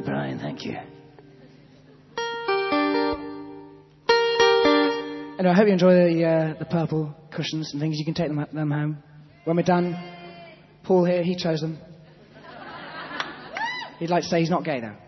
Brian, thank you. Anyway, I hope you enjoy the purple cushions and things. You can take them home. When we're done, Paul here, he chose them. He'd like to say he's not gay, though.